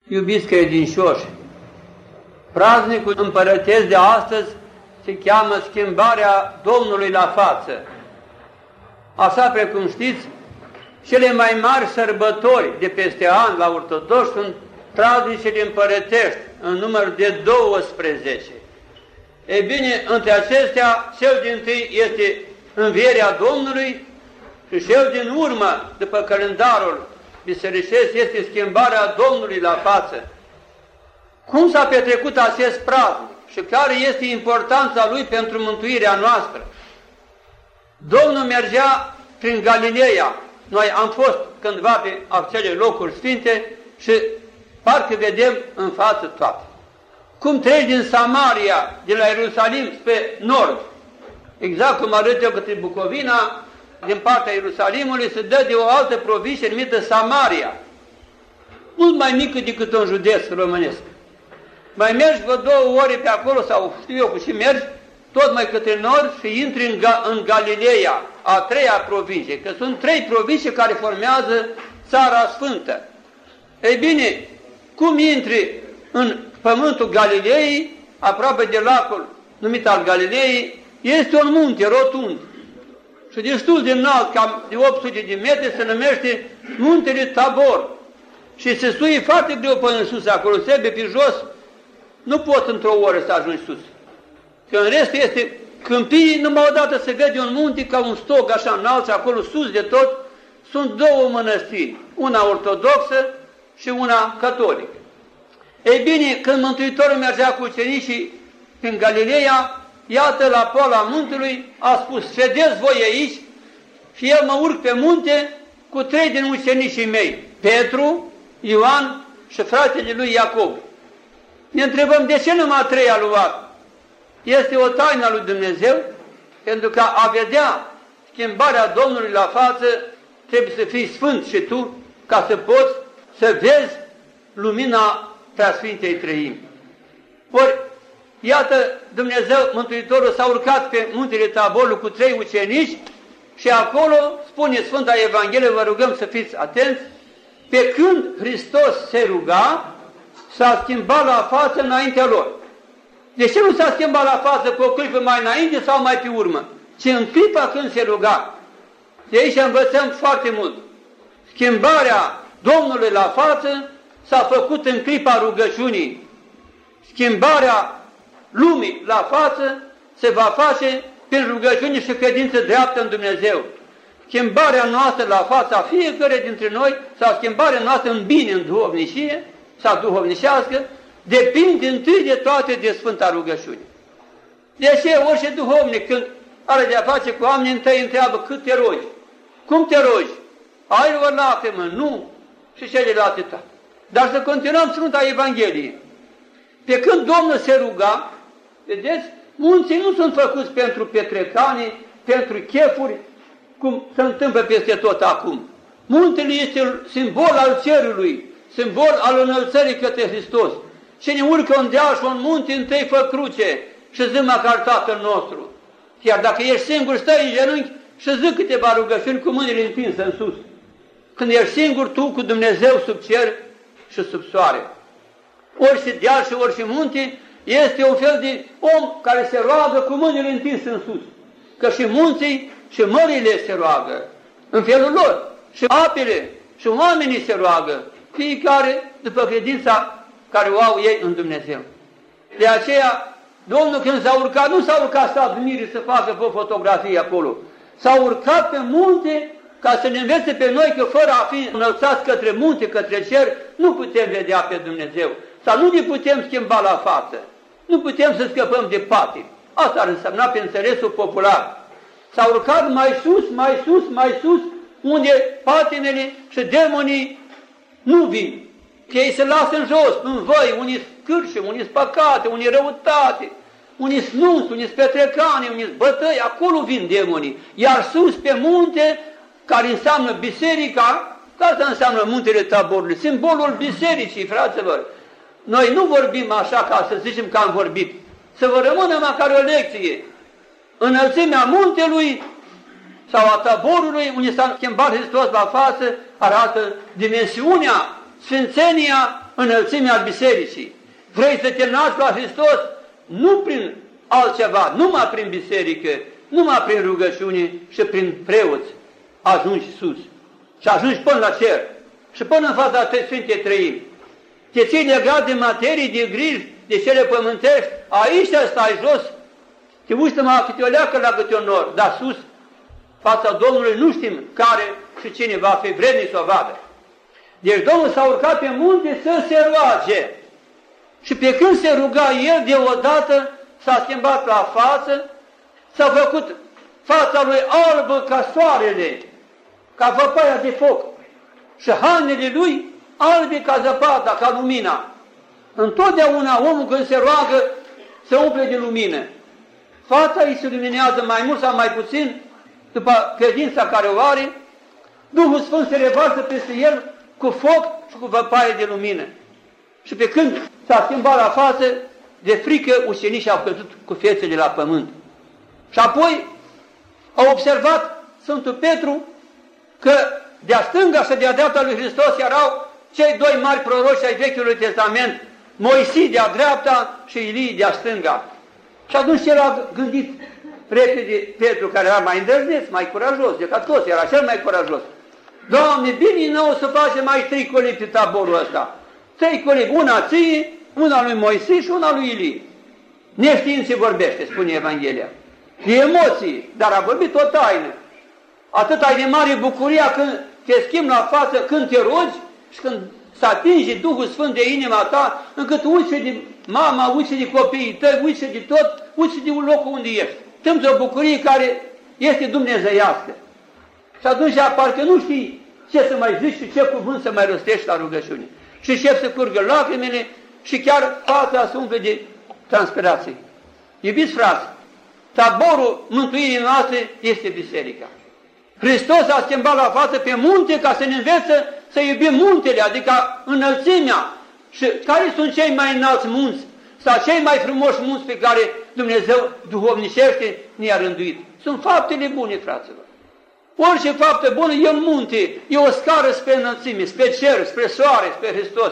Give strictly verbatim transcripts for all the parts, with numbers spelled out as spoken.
Iubiți credincioși, praznicul împărătesc de astăzi se cheamă schimbarea Domnului la față. Așa precum știți, cele mai mari sărbători de peste an la ortodoxi sunt praznicile împărătești, în număr de douăsprezece. Ei bine, între acestea, cel dintâi este învierea Domnului și cel din urmă, după calendarul bisericesc, este schimbarea Domnului la față. Cum s-a petrecut acest praznic și care este importanța lui pentru mântuirea noastră? Domnul mergea prin Galileea. Noi am fost cândva pe acele locuri sfinte și parcă vedem în față toate. Cum treci din Samaria, de la Ierusalim spre nord, exact cum arătă către Bucovina, din partea Ierusalimului se dă de o altă provincie numită Samaria, mult mai mică decât un județ românesc. Mai mergi vă două ore pe acolo, sau știu eu cu și mergi, tot mai către nord și intri în, Ga în Galileea, a treia provincie, că sunt trei provincii care formează Țara Sfântă. Ei bine, cum intri în pământul Galileei, aproape de lacul numit al Galileei, este un munte rotund și destul de înalt, cam de opt sute de metri, se numește Muntele Tabor. Și se suie foarte greu până în sus acolo, trebuie pe jos, nu poți într-o oră să ajungi sus. Că în rest este câmpii, numai odată se vede un munte ca un stoc așa înalt și acolo sus de tot sunt două mănăstiri, una ortodoxă și una catolică. Ei bine, când Mântuitorul mergea cu ucenicii în Galileea, iată la poala muntelui, a spus, ședeți voi aici și eu mă urc pe munte cu trei din ucenicii mei, Petru, Ioan și fratele lui Iacob. Ne întrebăm de ce numai trei a luat? Este o taină a lui Dumnezeu, pentru că a vedea schimbarea Domnului la față, trebuie să fii sfânt și tu, ca să poți să vezi lumina Preasfintei Treimi. Ori, iată, Dumnezeu, Mântuitorul, s-a urcat pe muntele Taborului cu trei ucenici și acolo, spune Sfânta Evanghelie, vă rugăm să fiți atenți, pe când Hristos se ruga, s-a schimbat la față înaintea lor. De ce nu s-a schimbat la față cu o clipă mai înainte sau mai pe urmă? Ci în clipa când se ruga. De aici învățăm foarte mult. Schimbarea Domnului la față s-a făcut în clipa rugăciunii. Schimbarea lumii la față se va face prin rugăciune și credință dreaptă în Dumnezeu. Schimbarea noastră la fața fiecare dintre noi, sau schimbarea noastră în bine, în duhovnicie, sau duhovnicească, depinde întâi de toate de Sfânta Rugăciune. De aceea, orice duhovnic, când are de-a face cu oamenii, întâi întreabă cât te rogi, cum te rogi, ai o lacrimă, nu, și celelalte toate. Dar să continuăm Sfânta Evanghelie. Pe când Domnul se ruga, vedeți, munții nu sunt făcuți pentru petrecani, pentru chefuri, cum se întâmplă peste tot acum. Muntele este simbol al cerului, simbol al înălțării către Hristos. Cine urcă un deal și un munte, întâi fă cruce și zi măcar Tatăl nostru. Chiar dacă ești singur, stai în genunchi și zi câteva rugăciuni cu mâinile întinse în sus. Când ești singur, tu cu Dumnezeu sub cer și sub soare. Orice deal și orice munte este un fel de om care se roagă cu mâinile întinse în sus. Că și munții și mările se roagă în felul lor. Și apele și oamenii se roagă, fiecare după credința care o au ei în Dumnezeu. De aceea, Domnul când s-a urcat, nu s-a urcat să admire, să facă o fotografie acolo. S-a urcat pe munte ca să ne învețe pe noi că fără a fi înălțați către munte, către cer, nu putem vedea pe Dumnezeu. Sau nu ne putem schimba la față. Nu putem să scăpăm de patim. Asta ar însemna pe înțelesul popular. S-a urcat mai sus, mai sus, mai sus, unde patimele și demonii nu vin. Că ei se lasă în jos, în voi, unii scârșe, unii păcate, unii răutate, unii snunți, unii petrecani, unii bătăi, acolo vin demonii. Iar sus pe munte, care înseamnă biserica, asta înseamnă muntele Taborului, simbolul bisericii, fraților. Noi nu vorbim așa ca să zicem că am vorbit, să vă rămână măcar o lecție. Înălțimea muntelui sau a Taborului, unde s-a schimbat Hristos la față, arată dimensiunea, sfințenia înălțimea bisericii. Vrei să te naști la Hristos? Nu prin altceva, numai prin biserică, numai prin rugăciune și prin preoți ajungi sus. Și ajungi până la cer. Și până în fața Sfintei Trăimi. Te ții legat de materii, de griji, de cele pământești, aici stai jos, te uiți numai câte o leacă la câte un nor, dar sus, fața Domnului, nu știm care și cine va fi vrednic să o vadă. Deci Domnul s-a urcat pe munte să se roage. Și pe când se ruga el, deodată s-a schimbat la față, s-a făcut fața lui albă ca soarele, ca văpaia de foc. Și hainele lui albe ca zăpada, ca lumina. Întotdeauna omul când se roagă se umple de lumină. Fața îi se luminează mai mult sau mai puțin după credința care o are. Duhul Sfânt se revarsă peste el cu foc și cu văpaie de lumină. Și pe când s-a schimbat la față, de frică ucenicii au căzut cu fețele la pământ. Și apoi au observat Sfântul Petru că de-a stânga și de-a dreapta lui Hristos erau cei doi mari proroci ai Vechiului Testament, Moisie de-a dreapta și Ilie de-a stânga. Și atunci el a gândit repede Petru, care era mai îndrăzneț, mai curajos, decât toți, era cel mai curajos. Doamne, bine nou să facem mai trei colibi pe taborul ăsta. Trei colibi, una ție, una lui Moisie și una lui Ilie. Neștiind ce vorbește, spune Evanghelia. E emoții, dar a vorbit o taină. Atât ai de mare bucuria când te schimbi la față, când te rogi și când se atinge Duhul Sfânt de inima ta, încât uiți de mama, uiți de copiii tăi, uiți de tot, uiți de locul unde ești. Tâmți o bucurie care este dumnezeiască. Și atunci parcă nu știi ce să mai zici și ce cuvânt să mai rostești la rugăciune. Și încep să curgă lacrimile și chiar fața se umple de transpirație. Iubiți frați, taborul mântuirii noastre este biserica. Hristos a schimbat la față pe munte ca să ne învețe să iubim muntele, adică înălțimea. Și care sunt cei mai înalți munți sau cei mai frumoși munți pe care Dumnezeu duhovnicește ne-a rânduit? Sunt faptele bune, fraților. Orice faptă bună e un munte, e o scară spre înălțime, spre cer, spre soare, spre Hristos.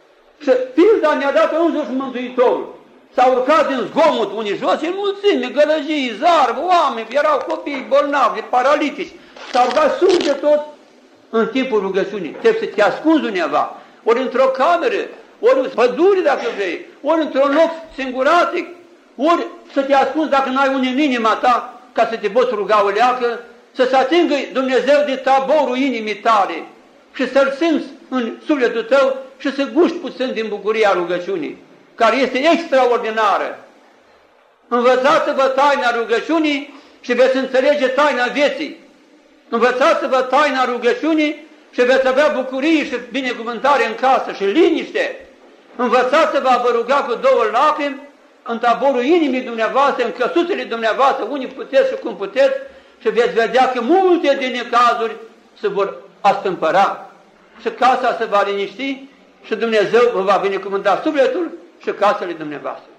Și pilda ne-a dat însuși Mântuitorul. S-a urcat din zgomot unii jos, în mulțime, gălăgii, zarvă, oameni, erau copii bolnavi, paralitici. S-a urcat sus de tot în timpul rugăciunii. Trebuie să te ascunzi undeva, ori într-o cameră, ori în pădure dacă vrei, ori într-un loc singuratic, ori să te ascunzi dacă nu ai unul în inima ta, ca să te poți ruga o leacă, să se atingă Dumnezeu de taborul inimii tale și să-L simți în sufletul tău și să guști puțin din bucuria rugăciunii, care este extraordinară. Învățați-vă taina rugăciunii și veți înțelege taina vieții. Învățați-vă taina rugăciunii și veți avea bucurie și binecuvântare în casă și liniște. Învățați-vă a vă ruga cu două lacrimi în taborul inimii dumneavoastră, în căsuțele dumneavoastră, unii puteți și cum puteți, și veți vedea că multe din necazuri se vor astâmpăra și casa se va liniști și Dumnezeu vă va binecuvânta sufletul și casele dumneavoastră.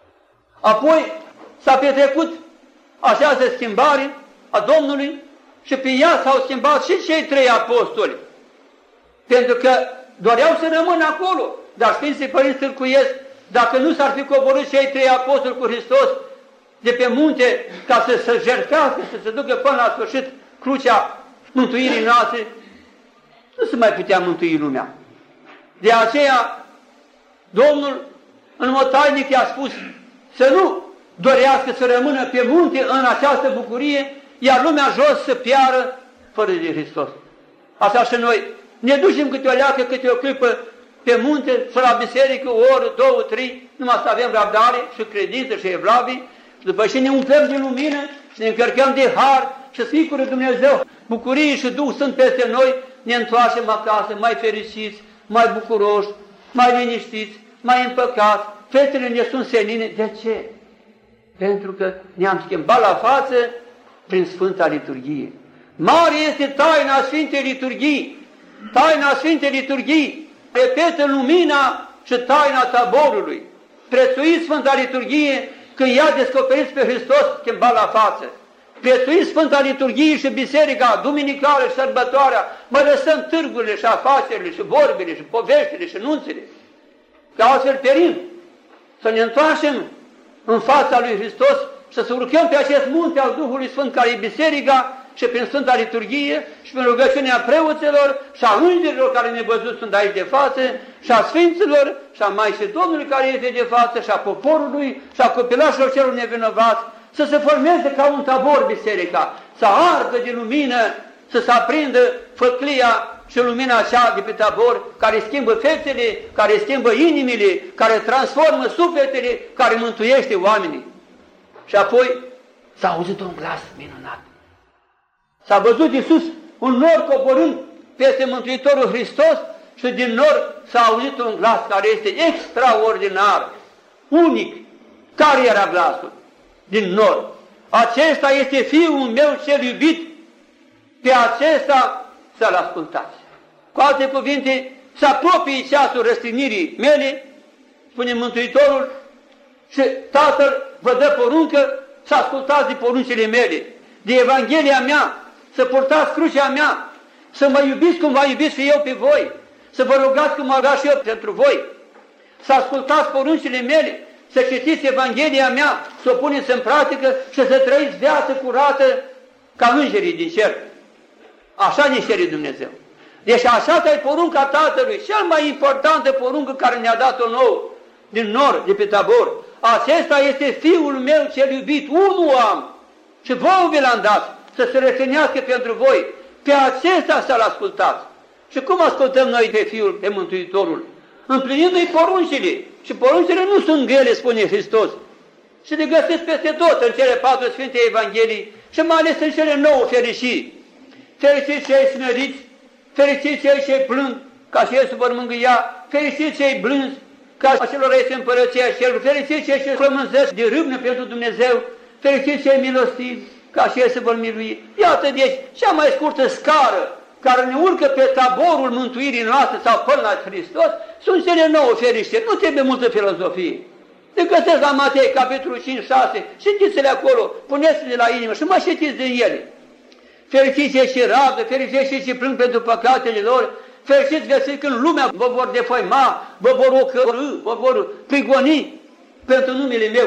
Apoi s-a petrecut această schimbare a Domnului și pe ea s-au schimbat și cei trei apostoli, pentru că doreau să rămână acolo, dar Sfinții Părinți tâlcuiesc, dacă nu s-ar fi coborât cei trei apostoli cu Hristos de pe munte ca să se jertfească, să se ducă până la sfârșit crucea mântuirii noastre, nu se mai putea mântui lumea. De aceea, Domnul în mod tainic i-a spus să nu dorească să rămână pe munte în această bucurie, iar lumea jos să piară fără de Hristos. Așa și noi ne ducem câte o leacă, câte o clipă pe munte și la biserică, o oră, două, trei, numai să avem răbdare și credință și evlavie, și după ce ne umplem de lumină și ne încărcăm de har și Sfântul Dumnezeu, bucurie și Duh sunt peste noi, ne întoarcem acasă mai fericiți, mai bucuroși, mai liniștiți, mai împăcați, fetele ne sunt senine. De ce? Pentru că ne-am schimbat la față prin Sfânta Liturghie. Mare este taina Sfintei Liturghii. Taina Sfintei Liturghii repetă lumina și taina taborului. Prețuiți Sfânta Liturghie când ea descoperiți pe Hristos schimbat la față. Prețuiți Sfânta Liturghie și biserica duminicală și sărbătoarea, mă lăsăm târgurile și afacerile și vorbele și poveștile și nunțile. că altfel perim. Să ne întoarcem în fața lui Hristos și să urcăm pe acest munte al Duhului Sfânt care e biserica și prin Sfânta Liturghie și prin rugăciunea preoților și a îngerilor care ne văzut sunt aici de față și a Sfinților și a Maicii Domnului care este de față și a poporului și a copilașilor celor nevinovați, să se formeze ca un tabor biserica, să ardă de lumină, să se aprindă făclia și lumina aceea de pe tabor, care schimbă fețele, care schimbă inimile, care transformă sufletele, care mântuiește oamenii. Și apoi s-a auzit un glas minunat. S-a văzut Iisus un nor coborând peste Mântuitorul Hristos și din nor s-a auzit un glas care este extraordinar, unic. Care era glasul? Din nor. Acesta este Fiul meu cel iubit, pe acesta să-L ascultați. Cu alte cuvinte, să apropie ceasul răstignirii mele, spune Mântuitorul, și Tatăl vă dă poruncă să ascultați de poruncile mele, de Evanghelia mea, să purtați crucea mea, să mă iubiți cum v-am iubit și eu pe voi, să vă rugați cum am rugat și eu pentru voi, să ascultați poruncile mele, să citiți Evanghelia mea, să o puneți în practică și să trăiți viață curată ca îngerii din cer. Așa ne cere Dumnezeu. Deci așa e porunca Tatălui, cea mai importantă poruncă care ne-a dat-o nou, din nor, de pe Tabor. Acesta este Fiul meu cel iubit, unul am, și vouă vi l-am dat, să se răstignească pentru voi. Pe acesta să-L ascultați. Și cum ascultăm noi pe Fiul, pe Mântuitorul? Împlinindu-i poruncile. Și poruncile nu sunt grele, spune Hristos. Și le găsiți peste tot în cele patru Sfinte Evanghelii și mai ales în cele nouă fericiri. Fericiți cei smeriți, fericiți cei ce plâng, ca și ei se vor mângâia, fericiți cei blânzi, ca acelor este împărăția Cerului, fericiți cei ce flămânzesc de râvnă pentru Dumnezeu, fericiți cei milostivi, ca și ei se vor milui. Iată, deci, cea mai scurtă scară care ne urcă pe taborul mântuirii noastre sau până la Hristos, sunt cele nouă fericiri. Nu trebuie multă filozofie. Le găsesc la Matei, capitolul cinci șase, citiți-le acolo, puneți-le la inimă și mai citiți din ele. Fericiți cei ce rabdă, fericiți cei ce plâng pentru păcatele lor, fericiți găsiți când lumea vă vor defăima, vă vor ocărî, vă vor prigoni pentru numele meu.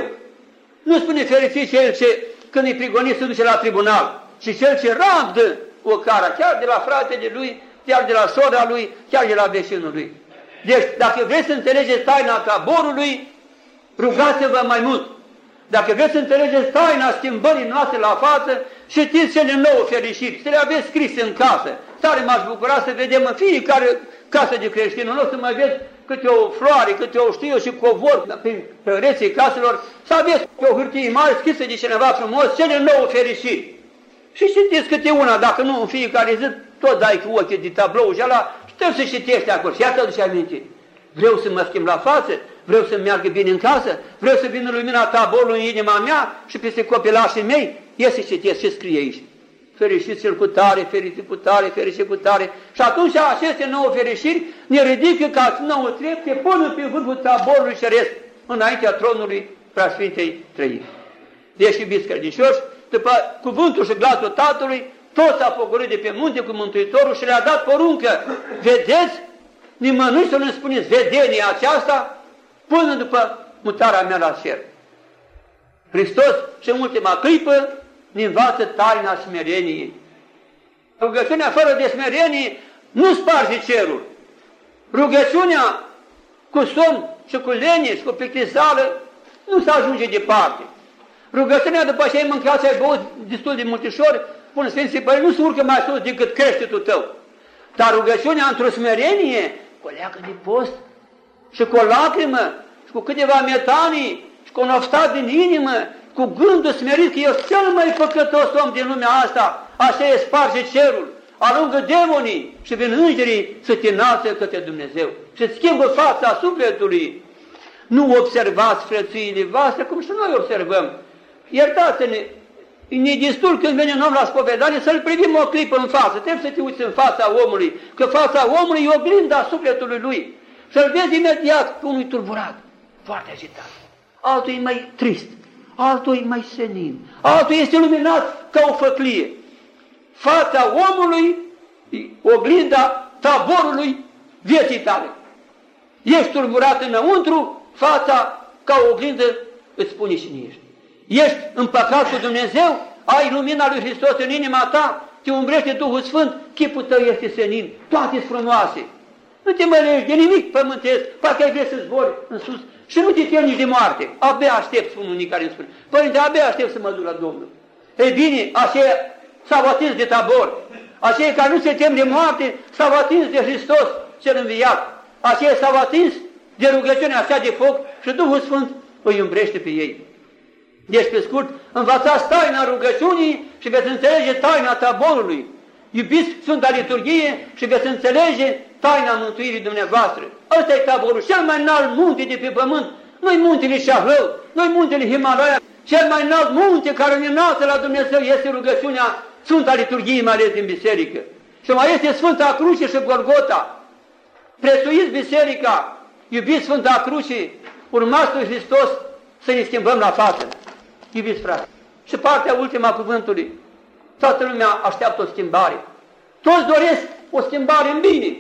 Nu spune fericiți cel ce când îi prigoni se duce la tribunal, ci cel ce rabdă ocara, chiar de la fratele lui, chiar de la sora lui, chiar de la vecinul lui. Deci, dacă vreți să înțelegeți taina taborului, rugați-vă mai mult. Dacă vreți să înțelegeți taina schimbării noastre la față, citiți cele nouă fericiri, să le aveți scrise în casă. Tare m-aș bucura să vedem în fiecare casă de creștin, nu o să mai vezi câte o floare, câte o știu și covor prin pereții caselor, să aveți pe o hârtie mare scrisă de cineva frumos, cele nouă fericiri. Și citiți câte una, dacă nu în fiecare zi, tot dai cu ochii de tablou și ala, și trebuie să citești acolo. Și iată aduce aminte. Vreau să mă schimb la față, vreau să meargă bine în casă, vreau să vină lumina taborului în inima mea și peste copilașii mei, ia să citesc ce scrie aici. Fericit cel cu tare, fericit cu tare, fericit cu tare. Și atunci aceste nouă fericiri ne ridică ca nouă trepte până pe vârful taborului ceresc, înaintea tronului Preasfintei Trăiri. Deci, iubiți credincioși, după cuvântul și glasul Tatălui, toți s-a pogorât de pe munte cu Mântuitorul și le-a dat poruncă. Vedeți, nimănui să nu spuneți vedenia aceasta până după mutarea mea la cer. Hristos și în ultima clipă ne învață taina smereniei. Rugăciunea fără de smerenie nu sparge cerul. Rugăciunea cu somn și cu lenie și cu plictisală nu se ajunge departe. Rugăciunea după ce ai mâncat și ai băut destul de multișori, spune Sfinții Părinți, nu se urcă mai sus decât creștetul tău. Dar rugăciunea într-o smerenie, cu o leacă de post și cu o lacrimă și cu câteva metanii și cu un oftat din inimă, cu gândul smerit că eu cel mai păcătos om din lumea asta, așa e sparge cerul, alungă demonii și vin îngerii să te înalță către Dumnezeu și îți schimbă fața sufletului. Nu observați frățiile voastre cum și noi observăm. Iertați-ne, ne destul când vine un om la spovedanie să-l privim o clipă în față. Trebuie să te uiți în fața omului, că fața omului e oglinda sufletului lui. Să-l vezi imediat că unul e tulburat, foarte agitat, altul e mai trist, altul e mai senin, altul este luminat ca o făclie. Fața omului e oglinda taborului vieții tale. Ești tulburat înăuntru, fața ca o oglindă îți spune cine ești. Ești împăcat cu Dumnezeu, ai lumina lui Hristos în inima ta, te umbrește Duhul Sfânt, chipul tău este senin, toate sunt frumoase. Nu te mărești de nimic pământesc, parcă ai vrea să zbori în sus și nu te temi nici de moarte. Abia aștept, spun unii care îmi spun. Părinte, abia aștept să mă duc la Domnul. Ei bine, aceia s-au atins de Tabor. Aceia care nu se tem de moarte s-au atins de Hristos cel înviat. Aceia s-au atins de rugăciunea așa de foc și Duhul Sfânt îi umbrește pe ei. Deci, pe scurt, învățați taina rugăciunii și veți înțelege taina taborului. Iubiți Sfânta Liturghie și veți înțelege taina mântuirii dumneavoastră. Ăsta e taborul, cel mai înalt munte de pe pământ. Nu-i muntele Șahlău, nu-i muntele Himalaya. Cel mai înalt munte care ne înalță la Dumnezeu este rugăciunea Sfânta Liturghie, mai ales din biserică. Și mai este Sfânta Cruce și Golgota. Prețuiți biserica, iubiți Sfânta Cruce, urmați lui Hristos să ne schimbăm la față. Iubiți frate, și partea ultima a cuvântului, toată lumea așteaptă o schimbare. Toți doresc o schimbare în bine.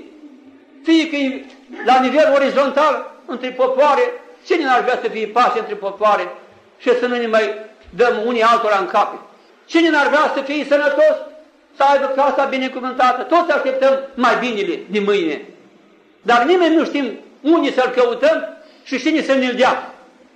Fie că e la nivel orizontal, între popoare, cine n-ar vrea să fie pace între popoare și să nu ne mai dăm unii altora în cape? Cine n-ar vrea să fie sănătos, să aibă casa binecuvântată? Toți așteptăm mai binele din mâine. Dar nimeni nu știm unii să-L căutăm și cine să ne-L dea.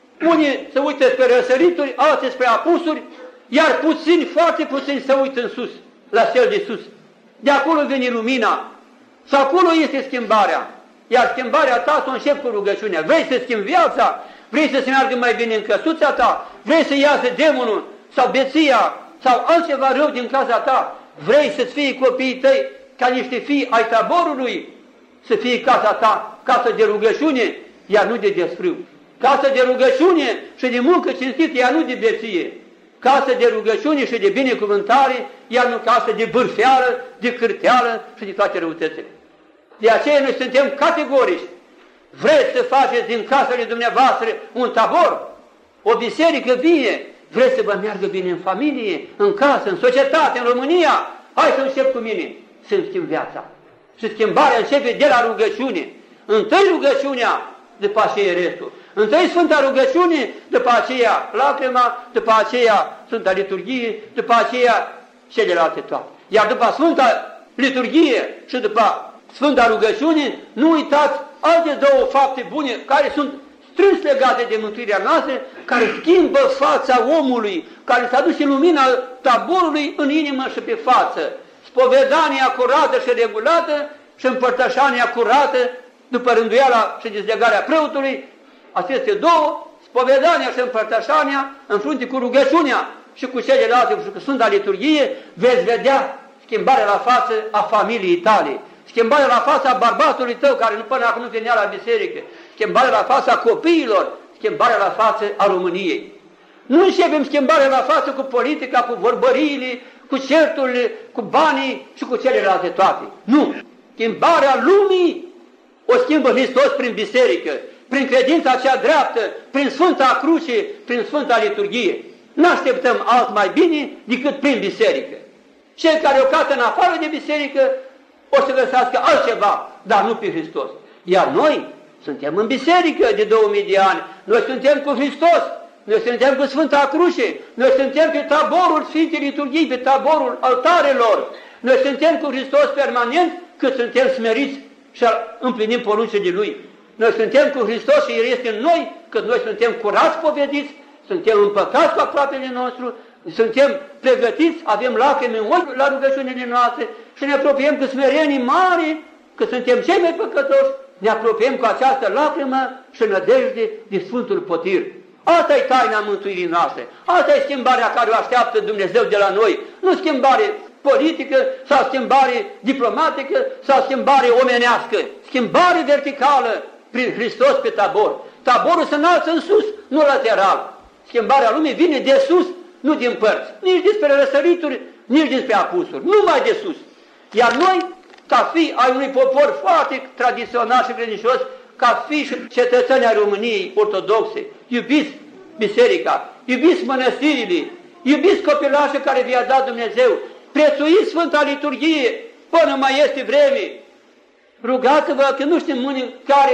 Unii se uită spre răsărituri, alții spre apusuri, iar puțini, foarte puțini se uită în sus, la cel de sus. De acolo vine lumina și acolo este schimbarea. Iar schimbarea ta să o începi cu rugăciunea. Vrei să schimbi viața? Vrei să se meargă mai bine în căsuța ta? Vrei să iasă demonul sau beția sau altceva rău din casa ta? Vrei să-ți fie copiii tăi ca niște fii ai taborului? Să fie casa ta casă de rugăciune, iar nu de desfrâu. Casă de rugăciune și de muncă cinstită, iar nu de beție. Casă de rugăciune și de binecuvântare, iar nu casă de bârfeală, de cârteală și de toate răutățile. De aceea noi suntem categorici. Vreți să faceți din casele dumneavoastră un tabor, o biserică vie, vreți să vă meargă bine în familie, în casă, în societate, în România? Hai să încep cu mine să-mi schimb viața. Și schimbarea începe de la rugăciune. Întâi rugăciunea, după aceea restul. Întâi Sfânta Rugăciune, după aceea lacrima, după aceea Sfânta Liturghie, după aceea celelalte toate. Iar după Sfânta Liturghie și după Sfânta Rugăciune, nu uitați alte două fapte bune care sunt strâns legate de mântuirea noastră, care schimbă fața omului, care să aduce lumina taborului în inimă și pe față. Spovedania curată și regulată și împărtășania curată după rânduiala și dezlegarea preotului. Aceste două, spovedania și împărtășania, în frunte cu rugăciunea și cu celelalte și cu Sfânta Liturghie, veți vedea schimbarea la față a familiei tale, schimbarea la fața bărbatului tău care până acum nu venea la biserică, schimbarea la fața copiilor, schimbarea la față a României. Nu începem schimbarea la față cu politica, cu vorbăriile, cu certurile, cu banii și cu celelalte toate. Nu! Schimbarea lumii o schimbă Hristos prin biserică, prin credința cea dreaptă, prin Sfânta Cruce, prin Sfânta Liturghie. Nu așteptăm alt mai bine decât prin biserică. Cei care o cată în afară de biserică o să găsească altceva, dar nu pe Hristos. Iar noi suntem în biserică de două mii de ani, noi suntem cu Hristos, noi suntem cu Sfânta Cruce, noi suntem pe taborul Sfintei Liturghii, pe taborul altarelor, noi suntem cu Hristos permanent cât suntem smeriți și împlinim poruncile Lui. Noi suntem cu Hristos și El este în noi, că noi suntem curați povediți, suntem împăcați cu aproapele nostru, suntem pregătiți, avem lacrimi în ochi la rugăciunile noastre și ne apropiem cu smerenii mari, că suntem cei mai păcătoși, ne apropiem cu această lacrimă și nădejde de Sfântul Potir. Asta e taina mântuirii noastre, asta e schimbarea care o așteaptă Dumnezeu de la noi, nu schimbare politică sau schimbare diplomatică sau schimbare omenească, schimbare verticală prin Hristos pe tabor. Taborul se înalță în sus, nu lateral. Schimbarea lumii vine de sus, nu din părți, nici despre răsărituri, nici despre apusuri, numai de sus. Iar noi, ca fi ai unui popor foarte tradițional și credincios, ca fi și cetățeni ai României ortodoxe, iubiți biserica, iubiți mănăstirile, iubiți copilașii care vi-a dat Dumnezeu, prețuiți Sfânta Liturghie până mai este vreme. Rugați-vă că nu știm mâini care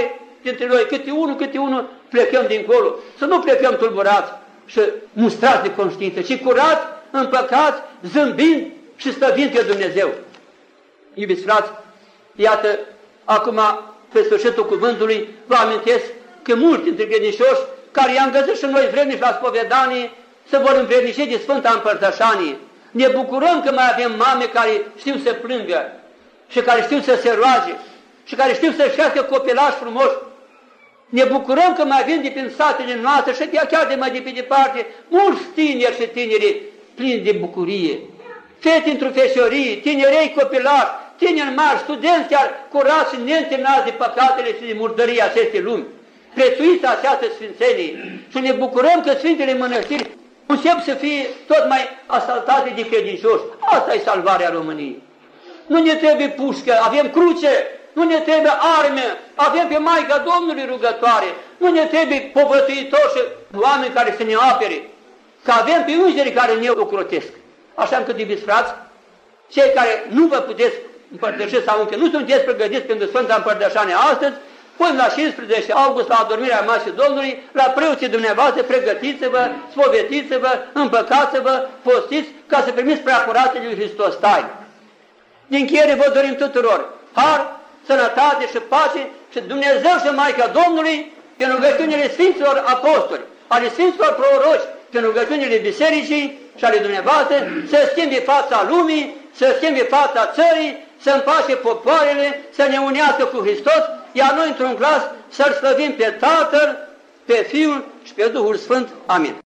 dintre noi, câte unul, câte unul, plecăm dincolo. Să nu plecăm tulburați și mustrați de conștiință, ci curați, împăcați, zâmbind și stăvind pe Dumnezeu. Iubiți frați, iată, acum, pe sfârșitul cuvântului, vă amintesc că mulți dintre credincioși care i-am găsit și noi vrednici la spovedanie se vor învrednici de Sfânta Împărtășanie. Ne bucurăm că mai avem mame care știu să plângă și care știu să se roage și care știu să-și facă copilași frumoși. Ne bucurăm că mai avem de prin satele noastre și chiar de mai de pe departe mulți tineri și tineri plini de bucurie. Fete într-o feșorie, tinerei copilași, tineri mari, studenți chiar curați și neîntemnați de păcatele și de murdăria acestei lumi. Prețuiți această sfințenie și ne bucurăm că Sfintele Mănăstiri încep să fie tot mai asaltate de credincioși. Asta e salvarea României. Nu ne trebuie pușcă, avem cruce, nu ne trebuie arme, avem pe Maica Domnului rugătoare, nu ne trebuie povățuitori și oameni care să ne apere, că avem pe îngerii care ne ocrotesc. Așa încât, iubiți frați, cei care nu vă puteți împărtăși sau încă nu sunteți pregătiți pentru Sfânta Împărtășanie astăzi, până la cincisprezece august, la adormirea Maicii Domnului, la preoții dumneavoastră, pregătiți-vă, spovetiți-vă, împăcați-vă, postiți, ca să primiți preacuratele lui Hristos taine. Din încheiere vă dorim tuturor har, sănătate și pace și Dumnezeu și Maica Domnului, prin rugăciunile Sfinților Apostoli, ale Sfinților Proroci, prin rugăciunile Bisericii și ale dumneavoastră, să schimbe fața lumii, să schimbe fața țării, să împace popoarele, să ne unească cu Hristos, iar noi într-un glas să-L slăvim pe Tatăl, pe Fiul și pe Duhul Sfânt. Amin.